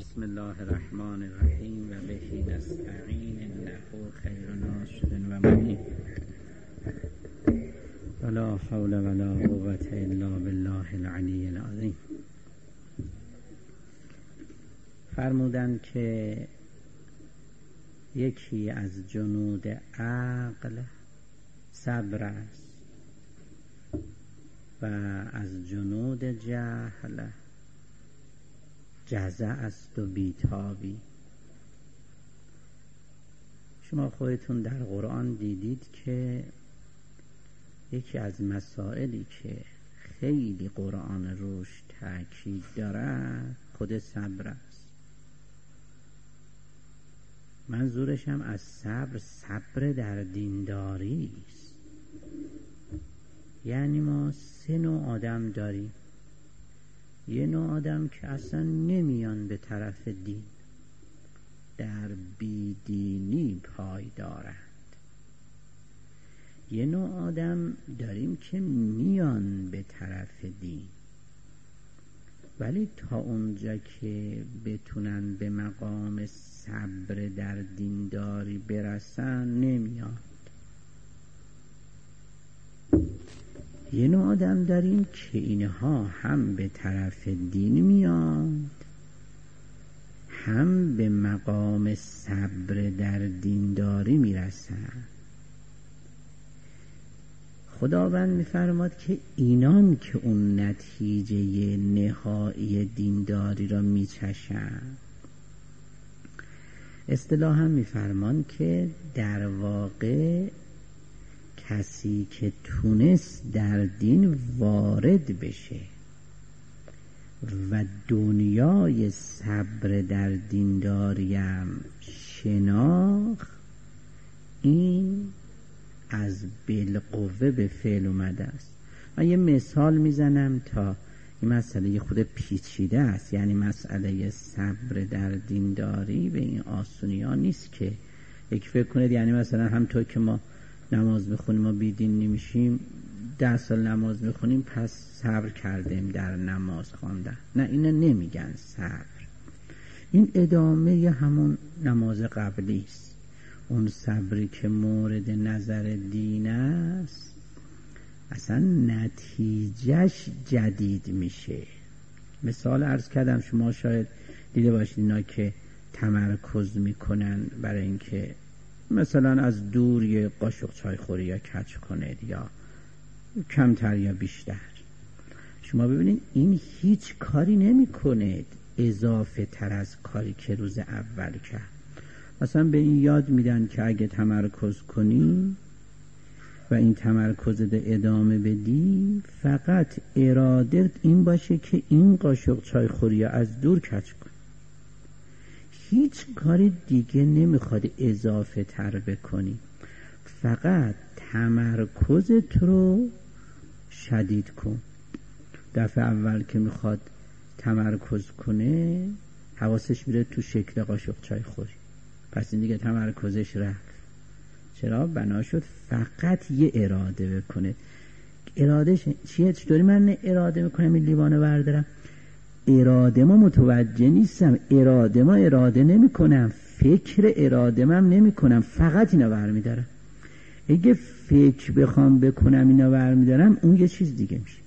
بسم الله الرحمن الرحیم و بهی نستعین انه خیر ناصر و معین ولا حول ولا قوة الا بالله العلی العظیم. فرمودند که یکی از جنود عقل صبر است و از جنود جهل جزع است و بیتابی. شما خودتون در قرآن دیدید که یکی از مسائلی که خیلی قرآن روش تأکید دارد خود صبر است. منظورش هم از صبر در دینداری است. یعنی ما سه نوع آدم داریم. یه نوع آدم که اصلا نمیان به طرف دین، در بیدینی پای دارند. یه نوع آدم داریم که میان به طرف دین ولی تا اونجا که بتونن به مقام صبر در دینداری برسن نمیان. یه نوع آدم داریم که اینها هم به طرف دین میان هم به مقام صبر در دینداری میرسن. خداوند میفرماد که اینان که اون نتیجه نهایی دینداری را میچشن. اصطلاحاً میفرمان که در واقع کسی که تونست در دین وارد بشه و دنیای صبر در دینداریم شناخت، این از بالقوه به فعل اومده است. من یه مثال میزنم تا این مسئله یه خود پیچیده است. یعنی مسئله صبر در دینداری به این آسونی ها نیست که یک فکر کنید یعنی مثلا همطور که ما نماز میخونیم ما بیدین نمیشیم، 10 سال نماز میخونیم پس صبر کردیم در نماز خواندن. نه، اینا نمیگن صبر. این ادامه همون نماز قبلی است. اون صبری که مورد نظر دین است اصلا نتیجهش جدید میشه. مثال عرض کردم، شما شاید دیده باشید اینا که تمرکز میکنن برای اینکه مثلا از دور یه قاشق چای خوری یا کج کنید یا کمتر یا بیشتر. شما ببینید این هیچ کاری نمی کند اضافه تر از کاری که روز اول کرد. مثلا به این یاد میدن که اگه تمرکز کنی و این تمرکز ادامه بدی فقط ارادت این باشه که این قاشق چای خوری از دور کج کن. هیچ کاری دیگه نمیخواد اضافه تر بکنی، فقط تمرکزت رو شدید کن. دفعه اول که میخواد تمرکز کنه حواسش میره تو شکل قاشق چای خوری، پس این دیگه تمرکزش رفت. چرا؟ بنا شد فقط یه اراده بکنه. ارادهش چیه؟ چطوری من اراده میکنم این لیوانو بردارم؟ اراده ما متوجه نیستم، اراده ما اراده نمی کنم، فکر اراده من نمی کنم، فقط اینا برمیدارم. اگه فکر بخوام بکنم اینا برمیدارم اون یه چیز دیگه میشه.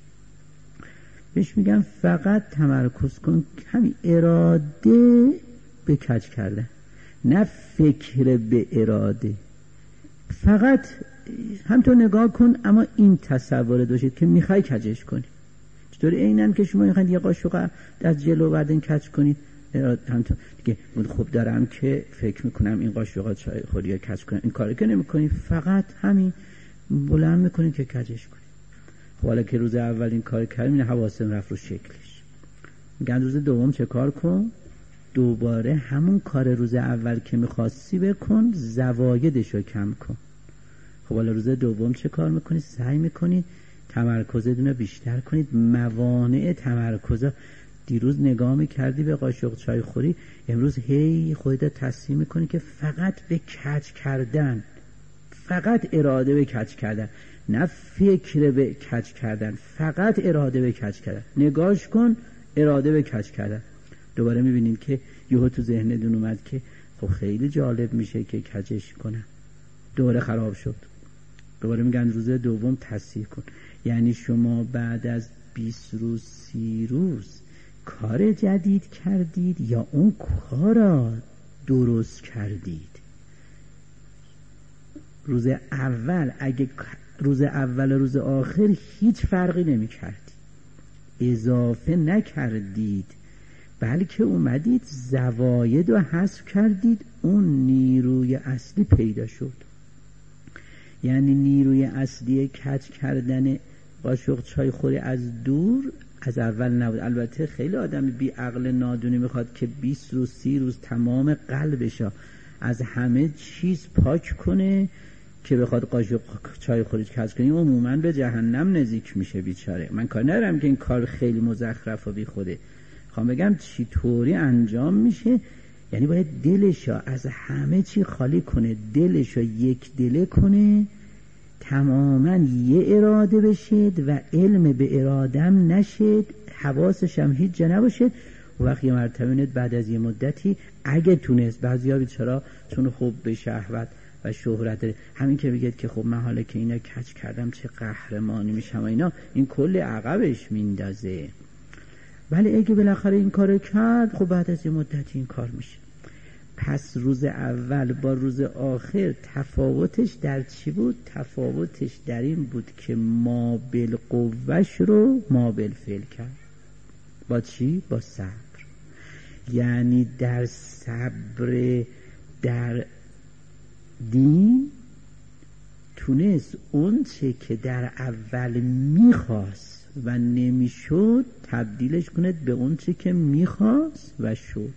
بهش میگم فقط تمرکز کن، همین اراده به کج کردن، نه فکر به اراده. فقط همطور نگاه کن اما این تصور داشتید که میخوای کجش کنی. چطوری اینن که شما میخواید یه قاشق از جلو بعدن کج کنید؟ همطور دیگه خوب دارم که فکر میکنم این قاشق چای خوری کج کنم، این کاری که نمیکنی، فقط همین بلند میکنید که کجش کنید. خب حالا که روز اول این کار کردیم این حواسم رفت رو شکلش، میگن روز دوم چه کار کن؟ دوباره همون کار روز اول که میخواستی بکن، زوایدشو کم کن. خب حالا روز دوم چه کار میکنید؟ سعی میکنید تمرکزتون رو بیشتر کنید. موانع تمرکز، دیروز نگاه میکردی به قاشق چای خوری، امروز هی خودت تصمیم میکنی که فقط به کج کردن، فقط اراده به کج کردن، نه فکر به کج کردن، فقط اراده به کج کردن. نگاش کن، اراده به کج کردن. دوباره میبینید که یهو تو ذهنتون اومد که خب خیلی جالب میشه که کجش کنم، دوباره خراب شد. دوباره میگن روز دوم تصحیح کن. یعنی شما بعد از 20 روز 30 روز کار جدید کردید یا اون کار را درست کردید؟ روز اول اگه روز اول و روز آخر هیچ فرقی نمی کردید، اضافه نکردید، بلکه اومدید زواید رو حذف کردید، اون نیروی اصلی پیدا شد. یعنی نیروی اصلی کج کردن قاشق چای خوری از دور از اول نبود. البته خیلی آدم بی عقل نادونی میخواد که 20 روز 30 روز تمام قلبش از همه چیز پاک کنه که بخواد قاشق چای خوری کج کنه، عموما به جهنم نزدیک میشه بیچاره. من کار ندارم که این کار خیلی مزخرف و بی خوده، خوام بگم چی طوری انجام میشه. یعنی باید دلشو از همه چی خالی کنه، دلشو یک دله کنه، تماما یه اراده بشید و علم به ارادم نشید، حواسش هم هیچ جا نباشید. و وقتی مرتبه بعد از یه مدتی اگه تونست، بعضیا بیچارا چون خوب به شهوت و شهرت داره، همین که بگید که خب من حالا که اینا کج کردم چه قهرمانی میشم و اینا، این کل عقبش میندازه. ولی اگه بالاخره این کارو کرد، خب بعد از یه مدتی این کار میشه. پس روز اول با روز آخر تفاوتش در چی بود؟ تفاوتش در این بود که ما بالقوهش رو ما بالفعل کرد. با چی؟ با صبر. یعنی در صبر در دین تونست اون چه که در اول میخواست و نمیشد تبدیلش کنه به اون چه که میخواست و شد.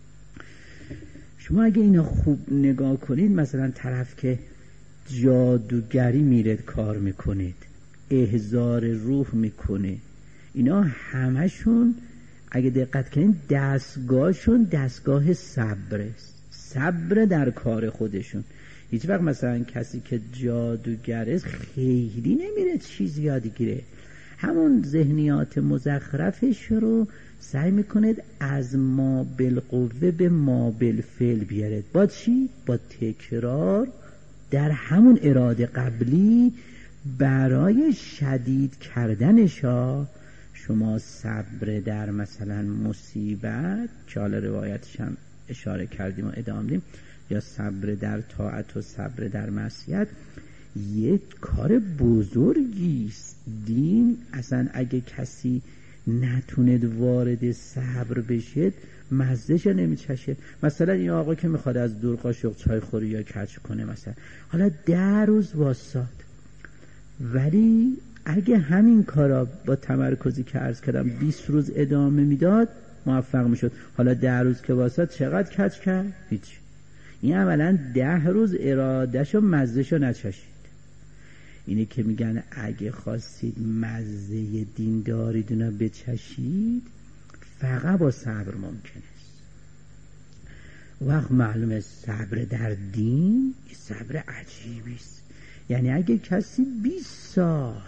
شما اگه اینا خوب نگاه کنید، مثلا طرف که جادوگری میرد کار میکنید، احضار روح میکنه، اینا همشون اگه دقت کنید دستگاهشون دستگاه صبره، صبر در کار خودشون. هیچ وقت مثلا کسی که جادوگره خیلی نمیره چیز یاد گیره، همون ذهنیات مزخرفش رو سعی میکنید از ما بالقوه به ما بالفعل بیارید. با چی؟ با تکرار در همون اراده قبلی. برای شدید کردنشا شما صبر در مثلا مصیبت که حالا روایتش هم اشاره کردیم و ادامه دیم، یا صبر در طاعت و صبر در معصیت، یک کار بزرگیست. دین اصلا اگه کسی نتوند وارد صبر بشه مزهش نمیچشه. مثلا این آقا که میخواد از دور قاشق چای خوری یا کج کنه، مثلا حالا 10 روز واساد، ولی اگه همین کارا با تمرکزی که عرض کردم 20 روز ادامه میداد موفق میشد. حالا 10 روز که واساد چقدر کج کرد؟ هیچ. این اولا 10 روز ارادهشو مزهشو نچشید. اینه که میگن اگه خواستید مزه دین داریدونو بچشید فقط با صبر ممکن است. وقت معلومه صبر در دین صبر عجیبی است. یعنی اگه کسی 20 سال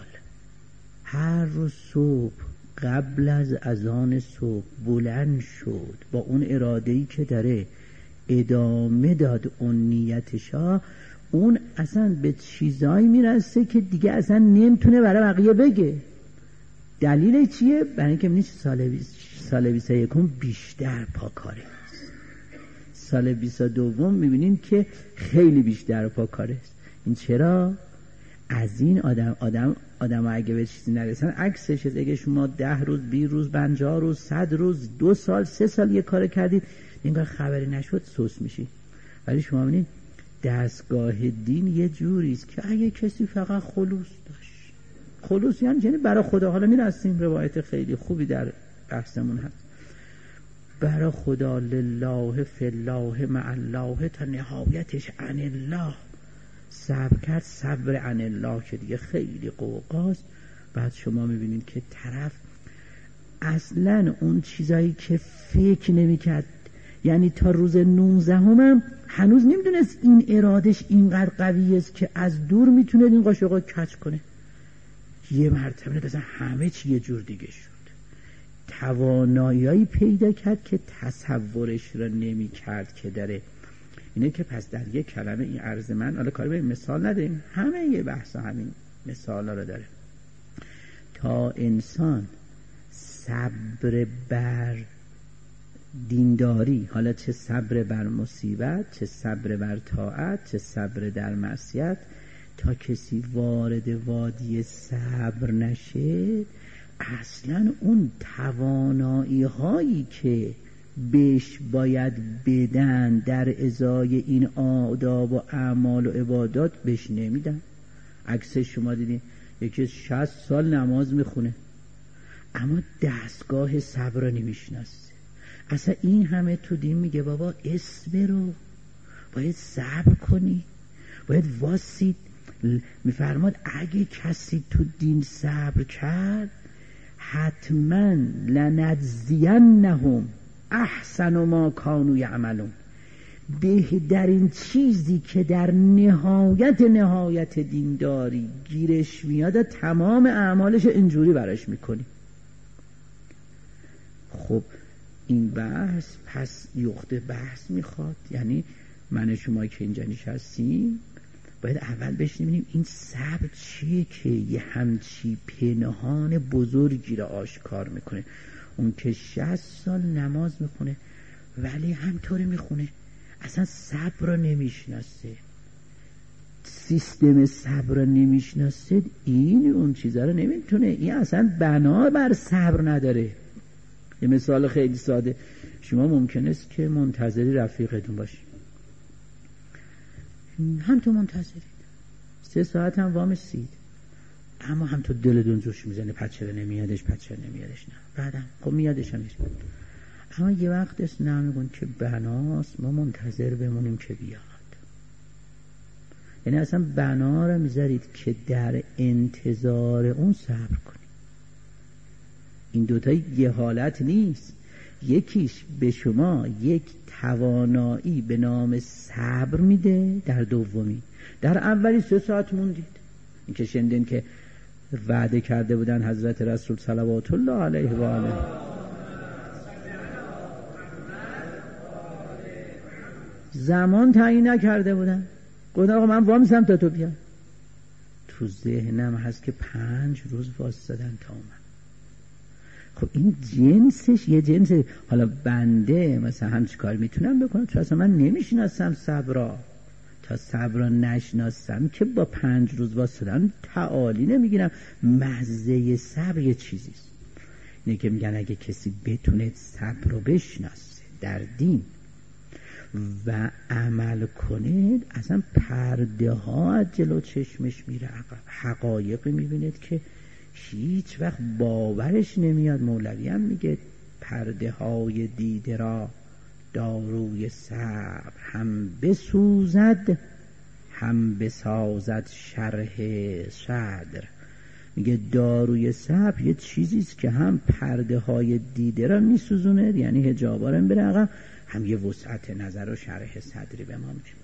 هر روز صبح قبل از اذان صبح بلند شد، با اون اراده‌ای که داره ادامه داد اون نیتشا، اون اصلا به چیزایی میرسه که دیگه اصلا نمیتونه برای بقیه بگه. دلیل چیه؟ برای اینکه میبینید سال 21 بیشتر پاکاره است، سال 22 میبینیم که خیلی بیشتر پاکاره است. این چرا؟ از این آدم اگه به چیزی نرسن عکسش. اگه شما 10 روز 20 روز 50 روز 100 روز 2 سال 3 سال یه کار کردید انگار خبری نشد سوس میشی. ولی شما ببینید دستگاه دین یه جوریست که اگه کسی فقط خلوص داشت، خلوص یعنی برای خدا، حالا میرسیم روایت خیلی خوبی در بحثمون هست، برای خدا، لله فی الله مع الله، تا نهایتش عن الله صبر کرد، صبر عن الله که دیگه خیلی قوقاست. بعد شما میبینید که طرف اصلا اون چیزایی که فکر نمیکرد، یعنی تا روز 19 هم هنوز نمیدونست این ارادش اینقدر قوی است که از دور میتونه این قاشقا کج کنه. یه مرتبه مثلا همه چی یه جور دیگه شد. توانایی پیدا کرد که تصورش را نمی کرد که داره. اینه که پس در یک کلمه این عرض من، حالا کاری به مثال نداریم، همه یه بحث همین مثال ها رو داره. تا انسان صبر بر دینداری، حالا چه صبر بر مصیبت، چه صبر بر طاعت، چه صبر در معصیت، تا کسی وارد وادی صبر نشه، اصلا اون توانایی هایی که بهش باید بدن در ازای این آداب و اعمال و عبادات بهش نمیدن. عکس شما دیدین یکی 60 سال نماز میخونه اما دستگاه صبر رو نمیشناسه. اصلا این همه تو دین میگه بابا اسم رو باید صبر کنی، باید واسید. میفرماد اگه کسی تو دین صبر کرد حتما لنجزینهم احسن ما کانوا یعملون، بهترین چیزی که در نهایت دینداری گیرش میاد تمام اعمالش اینجوری براش میکنی. خب این بحث پس یخت بحث میخواد، یعنی من شما که اینجا نشستیم باید اول بشنیم این صبر چیه که یه همچی پنهان بزرگی را آشکار میکنه. اون که 60 سال نماز میخونه ولی همطوری میخونه، اصلا صبر را نمیشناسه، سیستم صبر را نمیشناسه، این اون چیزا رو نمیتونه، این اصلا بنا بر صبر نداره. یه مثال خیلی ساده، شما ممکن است که منتظری رفیقتون باشی، هم تو منتظرید 3 ساعت هم وامسید، اما هم تو دلتون جوش میزنه پچره نمیادش نه، بعدم خب میادش هم میشه، اما یه وقت است نمیگون که بناست ما منتظر بمونیم که بیاد. یعنی اصلا بنا رو میذارید که در انتظار اون صبر کنید. این دوتا یه حالت نیست، یکیش به شما یک توانایی به نام صبر میده، در دومی، در اولی 3 ساعت موندید. این که شنیدین که وعده کرده بودن حضرت رسول صلوات الله علیه و آله زمان تعیین نکرده بودن، گفتن آقا من وامیستم تا تو بیا. تو ذهنم هست که 5 روز واسدادن تا اومد. خب این جنسش یه جنس. حالا بنده مثلا هم چی کار میتونم بکنم؟ چون اصلا من نمیشناسم صبر، تا صبر نشناسم که با 5 روز واسدادن تعالی نمیگیرم. مزه صبر یه چیزیست، اینه که میگن اگه کسی بتونه صبر رو بشناسه در دین و عمل کنه، اصلا پرده ها از جلو چشمش میره عقب، حقایقی میبیند که هیچ وقت باورش نمیاد. مولوی هم میگه پرده های دیده را داروی صبر هم بسوزد هم بسازد شرح صدر. میگه داروی صبر یه چیزیست که هم پرده های دیده را میسوزونه، یعنی حجابا را بره عقب، هم یه وسعت نظر و شرح صدری به ما میشه.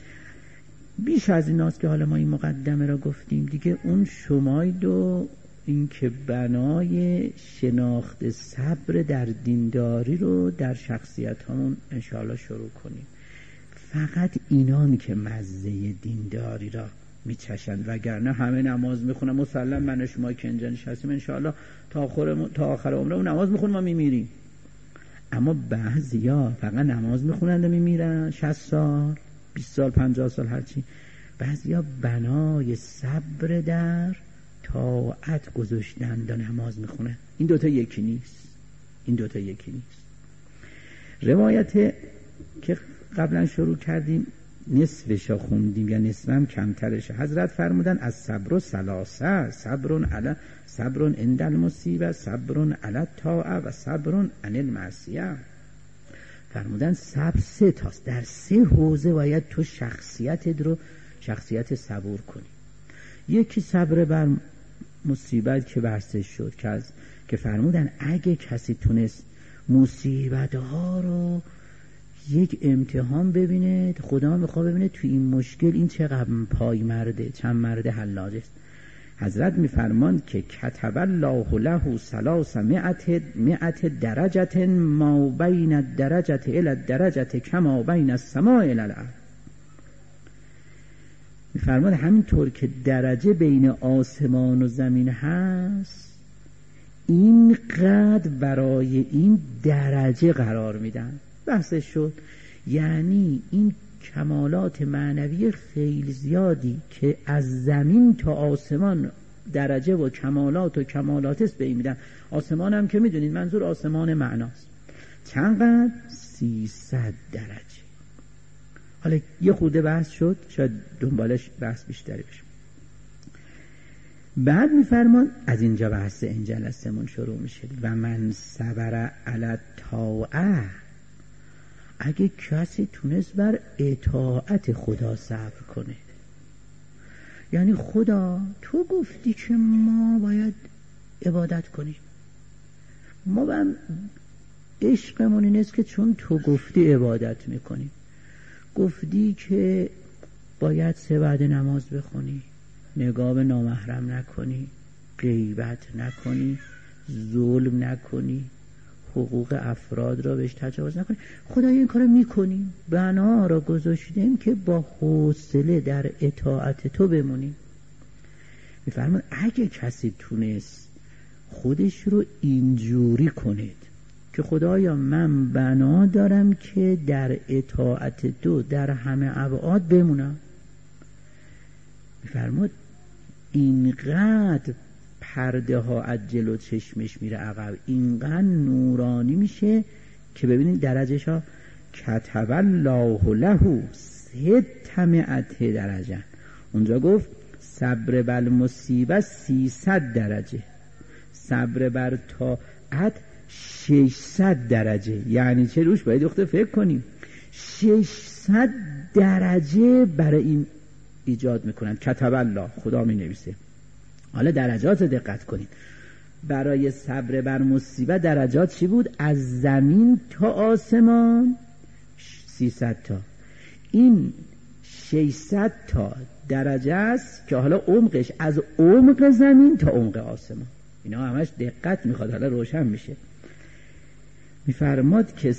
بیش از ایناست که حالا ما این مقدمه را گفتیم دیگه. اون شماید و این که بنای شناخت صبر در دینداری رو در شخصیت همون انشاءالله شروع کنیم. فقط اینانی که مزه دینداری را میچشند، وگرنه همه نماز میخونن مسلم من شما که اینجا نشستیم انشاءالله تا آخر عمرمون نماز میخونیم و میمیریم. اما بعضیا فقط نماز میخونند و میمیرن 60 سال 20 سال 50 سال هرچی. بعضیا بنای صبر در طاعت گذاشتند و نماز میخونن. این دوتا یکی نیست. روایت که قبلا شروع کردیم نصفش خوندیم یا نصف هم کمترش. حضرت فرمودن از صبر و ثلاثه، صبر عند المصیبه، صبر علی الطاعه و صبر عن المعصیه. فرمودن صبر 3 تاست، در 3 حوزه باید تو شخصیت صبور کنی. یکی صبر بر مصیبت که بحثش شد که فرمودن اگه کسی تونست مصیبت ها رو یک امتحان ببینه، خدا میخواد ببینه تو این مشکل این چقدر پای مرده، چند مرده حلاج است. حضرت میفرماند که کتب الله له 300 درجه ما بین الدرجه الی الدرجه کما بین السماء الی الارض. میفرماد همینطور که درجه بین آسمان و زمین هست، اینقدر برای این درجه قرار میدن. بحثش شد یعنی این کمالات معنوی خیلی زیادی که از زمین تا آسمان درجه و کمالات است به این میدن. آسمان هم که میدونید منظور آسمان معناست. چندقدر؟ 300 درجه. حالا یه خورده بحث شد، شاید دنبالش بحث بیشتری بشه. بعد میفرمان از اینجا بحث این جلسه‌مون شروع میشه. و من صبر علی الطاعه، اگه کسی تونست بر اطاعت خدا صبر کنه، یعنی خدا تو گفتی که ما باید عبادت کنیم، ما به عشقمون این است که چون تو گفتی عبادت میکنیم، گفتی که باید 3 وعده نماز بخونی، نگاه به نامحرم نکنی، غیبت نکنی، ظلم نکنی، حقوق افراد را بهش تجاوز نکنی. خدا این کارو میکنیم، بنا را گذاشتیم که با حوصله در اطاعت تو بمونیم. میفرماید اگه کسی تونست خودش رو اینجوری کنید که خدایا من بنا دارم که در اطاعت تو در همه ابعاد بمونم، میفرماید اینقدر پرده ها از جلو چشمش میره عقب، اینقدر نورانی میشه که ببینید درجهش ها کتب الله له 600 درجه. اونجا گفت صبر بر مصیبه 300 درجه، صبر بر طاعت 600 درجه. یعنی چه؟ روش باید دختر فکر کنیم. 600 درجه برای این ایجاد میکنن. کتب الله، خدا می نویسه. حالا درجات دقت کنید. برای صبر بر مصیبت درجات چی بود؟ از زمین تا آسمان 300 تا. این 600 تا درجه است که حالا عمقش از عمق زمین تا عمق آسمان. اینا همش دقت میخواد، حالا روشن میشه. میفرماد که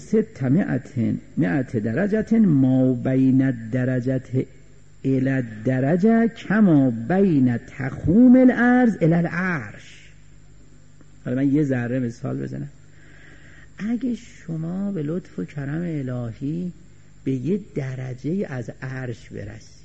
600 درجه ما بین الدرجه الی الدرجه کما بین تخوم الارض الی العرش. حالا من یه ذره مثال بزنم. اگه شما به لطف و کرم الهی به یه درجه از عرش برسی،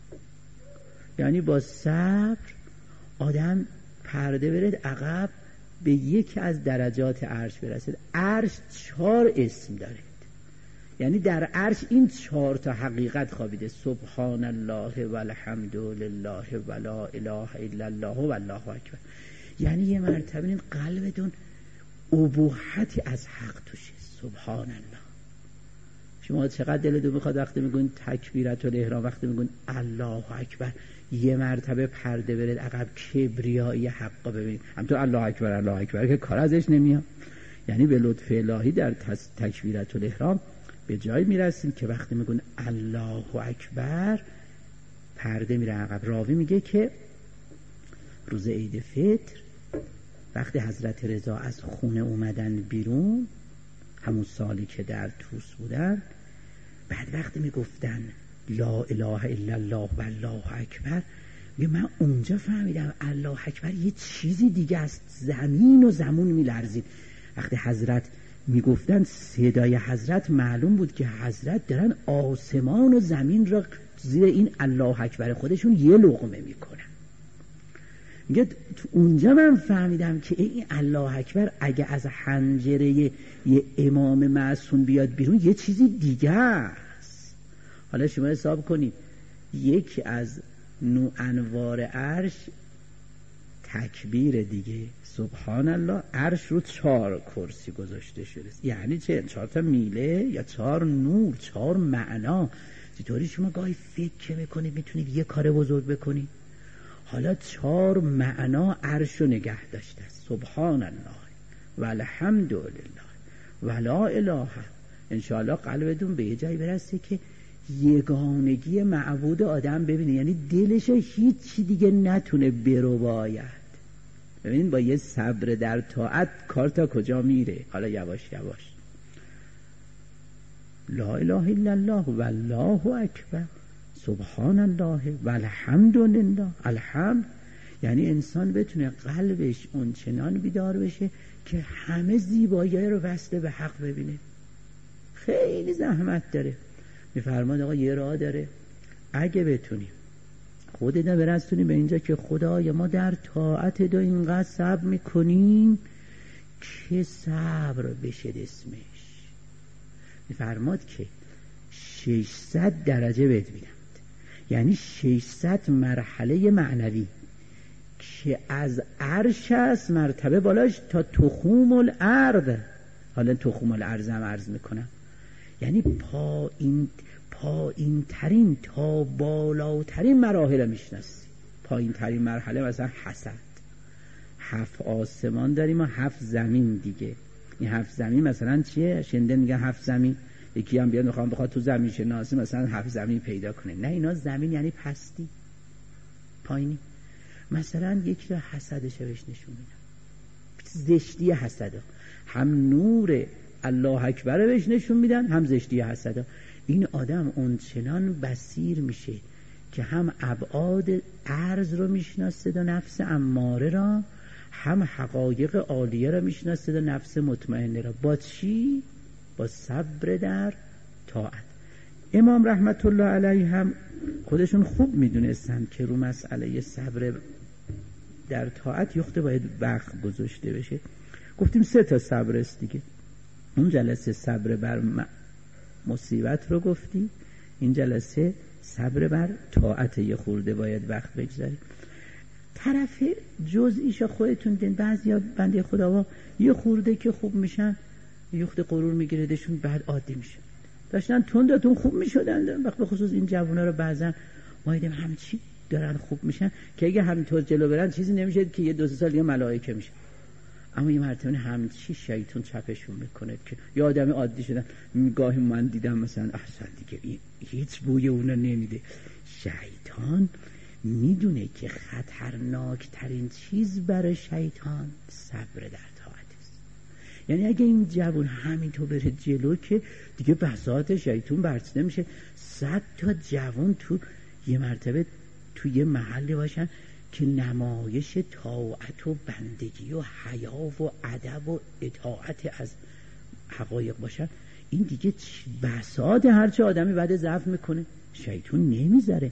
یعنی با صبر آدم پرده برد عقب به یکی از درجات عرش برسید. عرش 4 اسم داره، یعنی در عرش این 4 تا حقیقت خوابیده: سبحان الله و الحمد لله و لا اله الا الله و الله اکبر. یعنی یه مرتبه این قلبتون ابوحتی از حق توشه. سبحان الله. شما چقدر دلتون میخواد وقتی میگن تکبیرت الاحرام، وقتی میگن الله اکبر، یه مرتبه پرده برید عقب، کبریایی حق ببینید. همطور الله اکبر الله اکبر که کار ازش نمیاد. یعنی به لطف الهی در تکبیرت الاحرام به جایی میرسیم که وقتی میگن الله اکبر پرده میره عقب. راوی میگه که روز عید فطر وقتی حضرت رضا از خونه اومدن بیرون، همون سالی که در طوس بودن، بعد وقتی میگفتن لا اله الا الله و الله اکبر، من اونجا فهمیدم الله اکبر یه چیزی دیگه است. زمین و زمون میلرزید. وقتی حضرت میگفتن صدای حضرت معلوم بود که حضرت دارن آسمان و زمین را زیر این الله اکبر خودشون یه لقمه میکنن. میگه اونجا من فهمیدم که این الله اکبر اگه از حنجره یه امام معصوم بیاد بیرون یه چیزی دیگه است. حالا شما حساب کنید، یکی از انوار عرش تکبیر دیگه، سبحان الله. عرش رو 4 کرسی گذاشته شده. یعنی چه؟ 4 تا میله یا 4 نور، 4 معنا. چطوری شما گاهی فکر میکنید میتونید یه کار بزرگ بکنید؟ حالا 4 معنا عرش رو نگه داشته است. سبحان الله و الحمد لله و لا اله. انشاءالله قلبتون به یه جایی برسه که یگانگی معبود آدم ببینه، یعنی دلش هیچی دیگه نتونه برو باید. ببینید با یه صبر در طاعت کار تا کجا میره. حالا یواش یواش لا اله الا الله والله اکبر سبحان الله والحمد لله. الحمد یعنی انسان بتونه قلبش اونچنان بیدار بشه که همه زیبایی رو وصله به حق ببینه. خیلی زحمت داره. میفرماد آقا یه راه داره، اگه بتونیم خودت برسونیم به اینجا که خدای ما در طاعت دو اینقدر صبر میکنیم که صبر بشه اسمش. میفرماد که 600 درجه بهت میدم، یعنی 600 مرحله معنوی که از عرش است مرتبه بالاش تا تخوم الارض. حالا تخوم الارض هم عرض میکنم، یعنی پایین ترین تا بالاترین مراحل میشناسی. پایین ترین مرحله مثلا حسد. 7 آسمان داریم و 7 زمین دیگه. این 7 زمین مثلا چیه؟ شنده میگن 7 زمین. یکی هم بیاد بخواد تو زمین شناسی مثلا 7 زمین پیدا کنه. نه، اینا زمین یعنی پستی، پایینی. مثلا یکی را حسدش بهش نشون میدم، زشتی حسدا. هم نور الله اکبر بهش نشون میدن، هم زشتی حسدا. این آدم اونچنان بصیر میشه که هم ابعاد عرض رو میشناسه و نفس اماره را، هم حقایق عالیه را میشناسه و نفس مطمئنه را. با چی؟ با صبر در طاعت. امام رحمت الله علیه هم خودشون خوب میدونستن که رو مسئله صبر در طاعت یخته باید وقت گذاشته بشه. گفتیم 3 تا صبر است دیگه. اون جلسه صبر بر مصیبت رو گفتی، این جلسه صبر بر طاعت یه خورده باید وقت بگذارید. طرف جزئیشا خودتون دین. بعضیا بنده خدا یه خورده که خوب میشن یخت غرور میگیردشون، بعد عادی میشن. داشتن تندتون خوب میشدن. وقت به خصوص این جوونا رو بعضا ما دیدیم همچی دارن خوب میشن که اگه همینطور جلو برن چیزی نمیشه که یه 2-3 سال دیگه ملائکه میشن. اما یه مرتبه همچی شیطان چپشون میکنه که یه آدم عادی شدن. گاهی من دیدم مثلا احسن دیگه هیچ بوی اونا نمیده. شیطان میدونه که خطرناک ترین چیز برای شیطان صبر در طاعت است. یعنی اگه این جوان همینطور بره جلو که دیگه بساط شیطان برچیده میشه. 100 تا جوان تو یه مرتبه تو یه محلی باشن که نمایش طاعت و بندگی و حیا و ادب و اطاعت از حقایق باشن، این دیگه بساط هرچه آدمی بعد ضعف میکنه شیطان نمیذاره.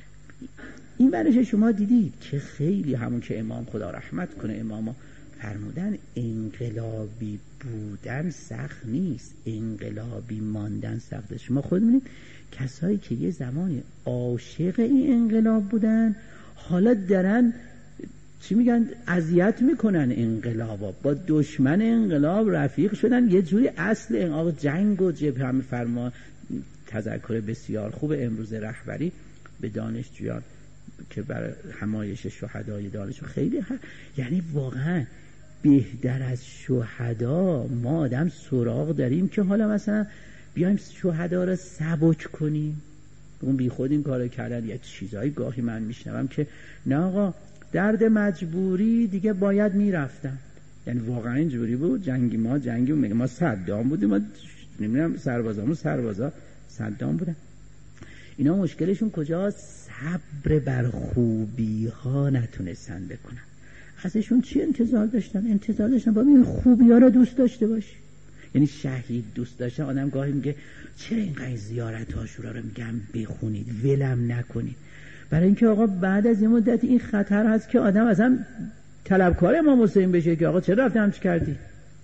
این برش شما دیدید که خیلی همون که امام خدا رحمت کنه اماما فرمودن انقلابی بودن سخت نیست، انقلابی ماندن سخته. شما خود می‌بینید کسایی که یه زمانی عاشق این انقلاب بودن حالا دارن چی میگن اذیت میکنن انقلابا، با دشمن انقلاب رفیق شدن. یه جوری اصل انقلاب جنگ و جبهه هم فرما. تذکر بسیار خوب امروز رهبری به دانشجویان که برای همایش شهدای دانشجو خیلی یعنی واقعا بهتر از شهدا ما آدم سراغ داریم که حالا مثلا بیایم شهدا رو سبک کنیم. اون بی خود این کارو کردن. یه چیزایی گاهی من میشنوم که نه آقا درد مجبوری دیگه باید میرفتن. یعنی واقعا اینجوری بود. جنگی ما صدام بودیم، ما نمیدونم سربازا صدام بودن. اینا مشکلشون کجاست؟ صبر بر خوبی ها نتونستن بکنن. ازشون چی انتظار داشتن با این خوبی ها رو دوست داشته باشی. یعنی شهید دوست داشتن. آدم گاهی میگه چرا اینقدر زیارت عاشورا رو میگم بخونید ولم نکنید؟ برای اینکه آقا بعد از یه مدت این خطر هست که آدم اصلا طلبکار امام حسین بشه که آقا چرا رفتی همچی کردی.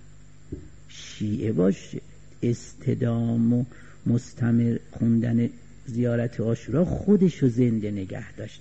شیعه باشه استدام و مستمر خوندن زیارت عاشورا خودشو زنده نگه داشته.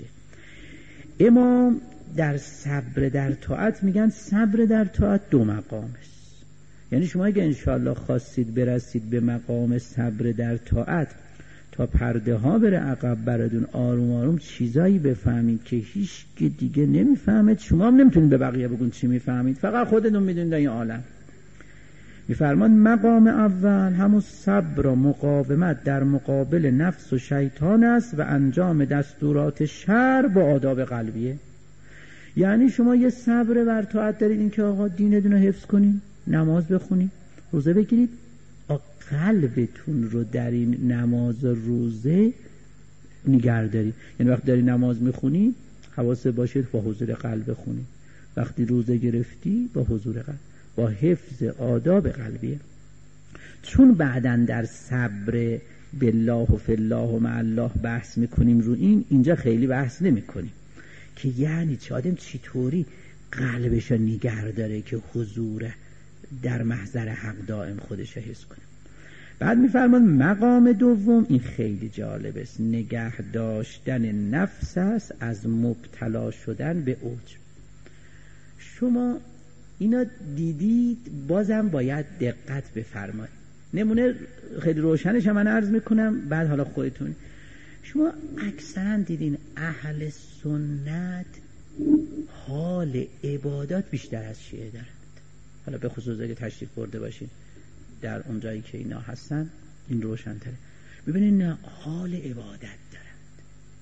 امام در صبر در طاعت میگن صبر در طاعت 2 مقام است. یعنی شما اگه انشاءالله خواستید برسید به مقام صبر در طاعت تا پرده ها بره عقب براتون آروم آروم چیزایی بفهمید که هیچ که دیگه نمیفهمید. شما هم نمیتونید به بقیه بگون چی میفهمید، فقط خودتون میدونید این عالم. میفرمان مقام اول همون صبر و مقاومت در مقابل نفس و شیطان است و انجام دستورات شرع با آداب قلبیه. یعنی شما یه صبر بر طاعت دارید، این که آقا دینتون رو حفظ کنین، نماز بخونین، روزه بگیرید، قلبتون رو در این نماز و روزه نگهدارید. یعنی وقتی داری نماز میخونی حواست باشه با حضور قلب بخونی، وقتی روزه گرفتی با حضور قلب، با حفظ آداب قلبیه. چون بعداً در صبر بالله و فی الله و مع الله بحث میکنیم رو اینجا خیلی بحث نمیکنیم که یعنی چه، آدم چطوری قلبش رو نگه داره که حضور در محضر حق دائم خودش رو حس کنه. بعد میفرمان مقام دوم، این خیلی جالب است، نگه داشتن نفس است از مبتلا شدن به اوج. شما اینا دیدید، بازم باید دقت بفرمایید. نمونه خیلی روشنش من عرض میکنم، بعد حالا خودتون. شما اکثرا دیدین اهل سنت حال عبادات بیشتر از شیعه دارند. حالا به خصوص اگه تشریف برده باشین در اون جایی که اینا هستن این روشن‌تره. ببینین نه، حال عبادت دارند.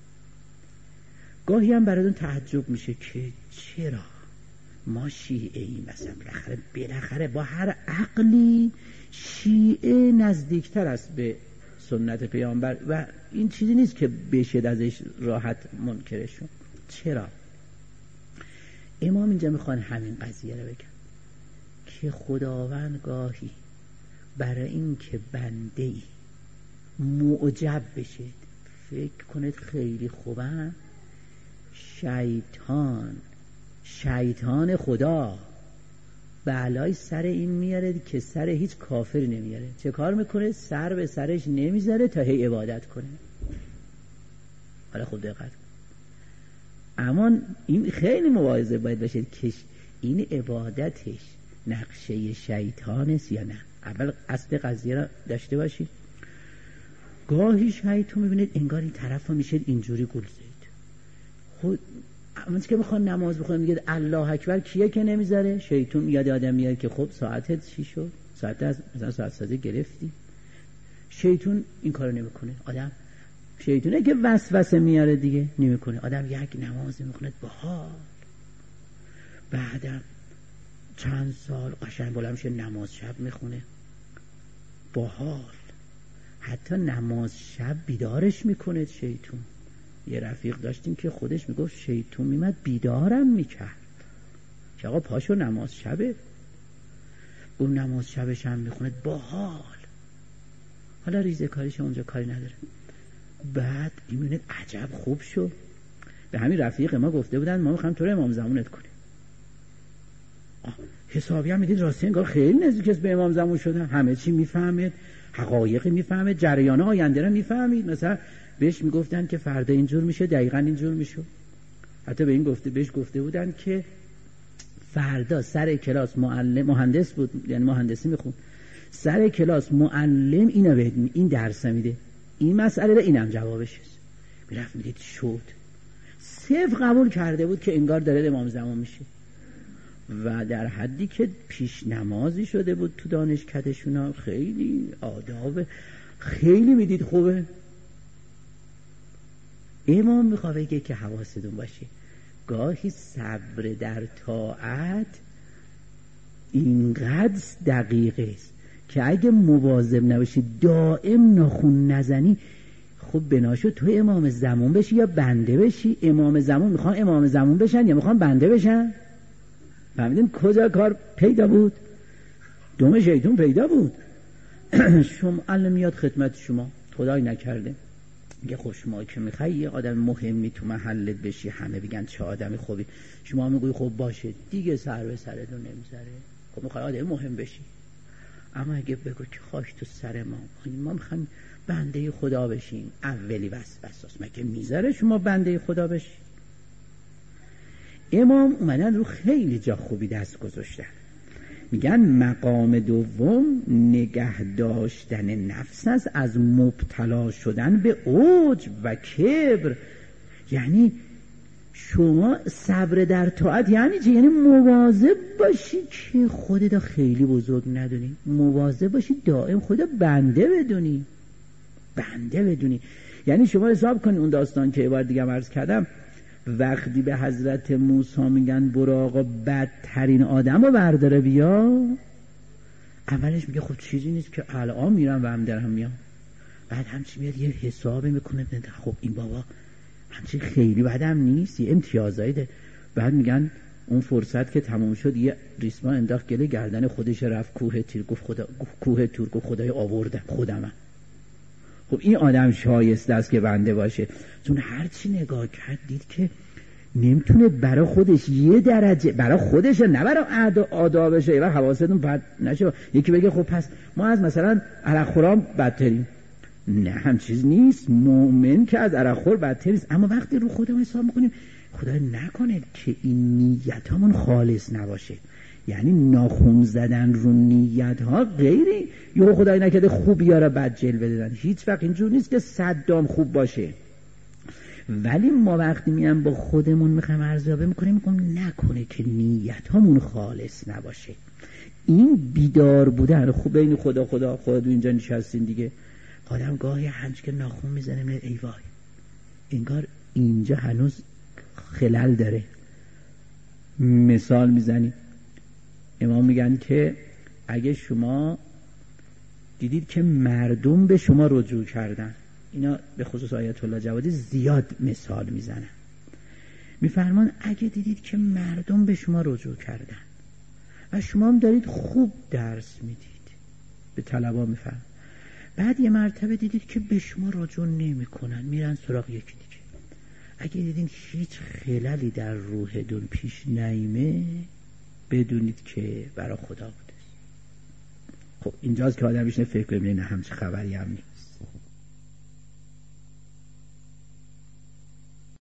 گاهی هم براتون تعجب میشه که چرا ما شیعه ایم مثلا، بالاخره با هر عقلی شیعه نزدیکتر است به سنت پیامبر و این چیزی نیست که بشه ازش راحت منکرشون. چرا؟ امام اینجا میخوان همین قضیه رو بگن که خداوند گاهی برای این که بنده‌ای معجب بشه، فکر کنید خیلی خوبه، شیطان خدا بلای سر این میاره که سر هیچ کافری نمیاره. چه کار میکنه؟ سر به سرش نمیذاره تا هی عبادت کنه. حالا خوب دقت کن. اما این خیلی مواظب باید باشید که این عبادتش نقشه شیطان است یا نه. اول اصل قضیه را داشته باشید. گاهی شیطان میبینید انگار این طرف ها میشه اینجوری گل زید. خود اما که میخوان نماز بخونن میگه الله اکبر، کیه که نمیذاره؟ شیطان یاد آدم میاد که خب ساعتت چی شد؟ ساعت از مثلا ساعت سازی گرفتی. شیطان این کارو نمیکنه. آدم شیطونه که وسوسه میاره دیگه، نمیکنه. آدم یک نماز میخونه با حال، بعدم چند سال قشنگ بالا میشه نماز شب میخونه با حال. حتی نماز شب بیدارش میکنه شیطان. یه رفیق داشتیم که خودش میگفت شیطان میمد بیدارم میکرد که آقا پاشو نماز شبه. اون نماز شبش هم میخونه با حال. حالا ریزه کاریش اونجا کاری نداره. بعد میبینید عجب خوب شد. به همین رفیق ما گفته بودن ما میخوایم تو رو امام زمانت کنیم. حسابی هم میدید راستی انگار خیلی نزدیک است به امام زمان شدن. همه چی میفهمید، حقایقی میفهمید، جریان آینده رو میفهمید. مثلا بهش میگفتن که فردا اینجور میشه، دقیقاً اینجور میشه. حتی به این بهش گفته بودن که فردا سر کلاس معلم، مهندس بود یعنی مهندسی میخوند، سر کلاس معلم اینو بهت این درس میده، این مسئله رو اینم جوابش است. میرفت میدید شد صفر قبول کرده بود که انگار داره امام زمان میشه. و در حدی که پیش نمازی شده بود تو دانشکدهشون، خیلی آداب خیلی میدید خوبه. امام میخواد بگه که حواستون باشه گاهی صبر در طاعت اینقدر دقیقه است که اگه مواظب نباشی دائم ناخون نزنی، خب بناشو تو امام زمان بشی یا بنده بشی. امام زمان میخوان امام زمان بشن یا میخوان بنده بشن؟ فهمیدین کجا کار پیدا بود؟ دوم شیطان پیدا بود. شما الان میاد خدمت شما، خدای نکرده میگه خب شما که میخوای یه آدم مهمی تو محلت بشی، همه بگن چه آدم خوبی، شما میگوی خب باشه دیگه، سر به سرتون نمیذاره. خب میخوای آدم مهم بشی، اما اگه بگو که خاک تو سر ما میخوایم بنده خدا بشیم، اولی وسواس مگه میذاره شما بنده خدا بشی؟ امام اومدن رو خیلی جا خوبی دست گذاشتن. میگن مقام دوم نگه داشتن نفس است از مبتلا شدن به اوج و کبر. یعنی شما صبر در طاعت یعنی چی؟ یعنی مواظب باشی که خودت خیلی بزرگ ندونی، مواظب باشی دائم خودت بنده بدونی. یعنی شما حساب کنید اون داستان که بار دیگه عرض کردم، وقتی به حضرت موسی میگن برو آقا بدترین آدم رو برداره بیا، اولش میگه خب چیزی نیست که الان میرم و هم درهم میام، بعد همچی میاد یه حسابی میکنه خب این بابا همچی خیلی بدم نیست، یه امتیازایی ده. بعد میگن اون فرصت که تمام شد یه ریسمان انداخت گله گردن خودش، رفت کوه تیر، گفت کوه تور گفت خدای آوردم خودمم. خب این آدم شایسته است که بنده باشه، چون هرچی نگاه کرد دید که نمیتونه برای خودش یه درجه، برای خودش نه برای آدابشه. ایوه حواستون پرت نشه یکی بگه خب پس ما از مثلا عرقخوران بدتریم. نه هم چیز نیست، مؤمن که از عرقخور بدتر نیست، اما وقتی رو خودمون حساب میکنیم خدای نکنه که این نیتامون خالص نباشه، یعنی ناخون زدن رو نیت ها غیری یه خدای نکرده خوب یاره بد جلوه دادن، هیچ وقت اینجور نیست که صدام خوب باشه. ولی ما وقتی میام با خودمون میخوایم ارزیابی میکنیم نکنه که نیت هامون خالص نباشه. این بیدار بودن خوب بین خدا دو اینجا نشستین دیگه، آدم گاهی هنج که ناخون میزنه میگه ای وای انگار اینجا هنوز خلل داره. مثال میزنیم، امام میگن که اگه شما دیدید که مردم به شما رجوع کردن، اینا به خصوص آیت الله جوادی زیاد مثال میزنن، میفرمان اگه دیدید که مردم به شما رجوع کردن و شما هم دارید خوب درس میدید، به طلبا میفرمان، بعد یه مرتبه دیدید که به شما رجوع نمی کنن، میرن سراغ یکی دیگه، اگه دیدین هیچ خللی در روحتون پیش نیامه بدونید که برای خدا بوده. خب اینجاست که آدم میشنه فکر کنه نه همچه خبری هم نیست.